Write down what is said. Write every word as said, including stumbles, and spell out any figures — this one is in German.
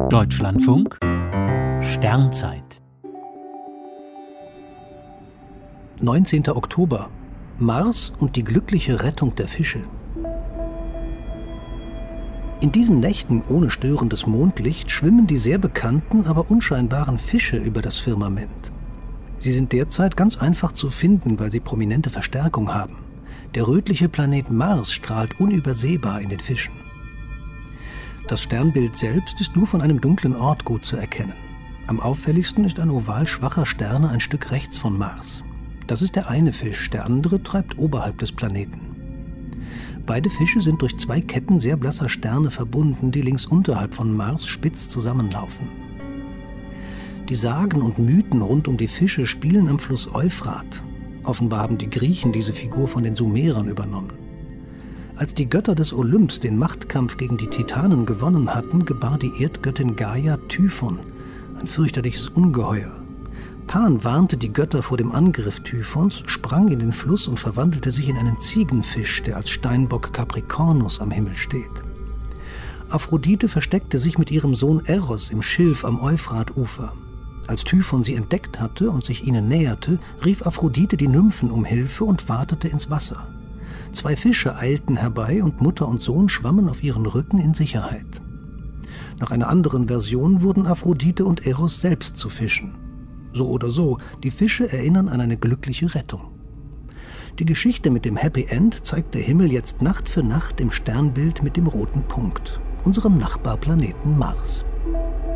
Deutschlandfunk Sternzeit neunzehnter Oktober. Mars und die glückliche Rettung der Fische. In diesen Nächten ohne störendes Mondlicht schwimmen die sehr bekannten, aber unscheinbaren Fische über das Firmament. Sie sind derzeit ganz einfach zu finden, weil sie prominente Verstärkung haben. Der rötliche Planet Mars strahlt unübersehbar in den Fischen. Das Sternbild selbst ist nur von einem dunklen Ort gut zu erkennen. Am auffälligsten ist ein Oval schwacher Sterne ein Stück rechts von Mars. Das ist der eine Fisch, der andere treibt oberhalb des Planeten. Beide Fische sind durch zwei Ketten sehr blasser Sterne verbunden, die links unterhalb von Mars spitz zusammenlaufen. Die Sagen und Mythen rund um die Fische spielen am Fluss Euphrat. Offenbar haben die Griechen diese Figur von den Sumerern übernommen. Als die Götter des Olymps den Machtkampf gegen die Titanen gewonnen hatten, gebar die Erdgöttin Gaia Typhon, ein fürchterliches Ungeheuer. Pan warnte die Götter vor dem Angriff Typhons, sprang in den Fluss und verwandelte sich in einen Ziegenfisch, der als Steinbock Capricornus am Himmel steht. Aphrodite versteckte sich mit ihrem Sohn Eros im Schilf am Euphratufer. Als Typhon sie entdeckt hatte und sich ihnen näherte, rief Aphrodite die Nymphen um Hilfe und watete ins Wasser. Zwei Fische eilten herbei und Mutter und Sohn schwammen auf ihren Rücken in Sicherheit. Nach einer anderen Version wurden Aphrodite und Eros selbst zu Fischen. So oder so, die Fische erinnern an eine glückliche Rettung. Die Geschichte mit dem Happy End zeigt der Himmel jetzt Nacht für Nacht im Sternbild mit dem roten Punkt, unserem Nachbarplaneten Mars.